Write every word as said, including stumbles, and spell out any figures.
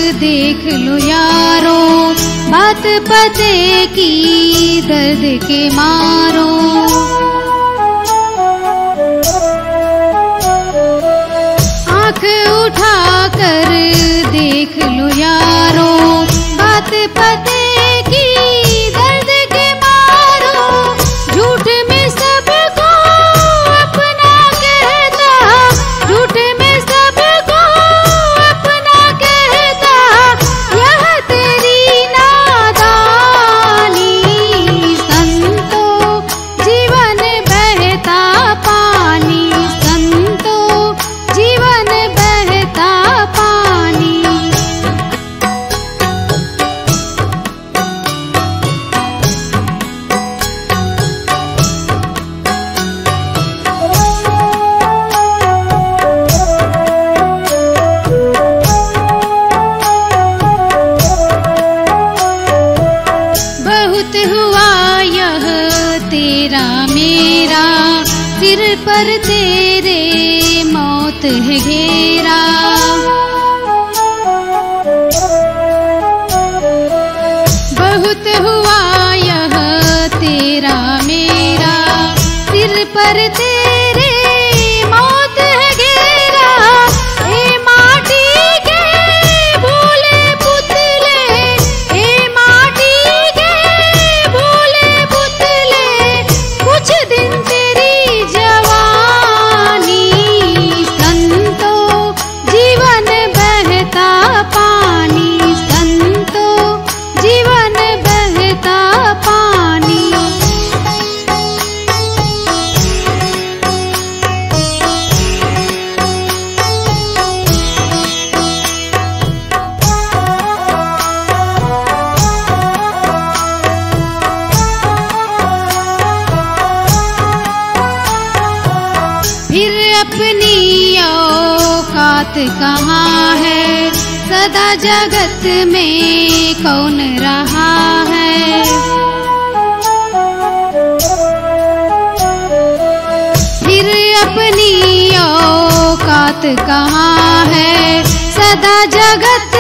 देख लो यारो, बात पते की दर्द के मारो। आँख उठा कर देख लो यारो, बात पते की दर्द के मारो। झूठ में सबको अपना कहता, झूठ में सबको अपना कहता, यह तेरी नादानी। संतो जीवन बहता पानी, संतो जीवन बहता पानी। बहुत हुआ यह तेरा मेरा, सिर पर तेरे मौत है घेरा। बहुत हुआ यह तेरा मेरा, सिर पर तेरे मौत है घेरा। ए माटी के भोले पुतले, ए माटी के भोले पुतले, कुछ दिन तेरी जवानी। संतो जीवन बहता पानी, संतो जीवन बहता पानी। फिर अपनी औकात कहाँ है, सदा जगत में कौन रहा है। फिर अपनी औकात कहाँ है, सदा जगत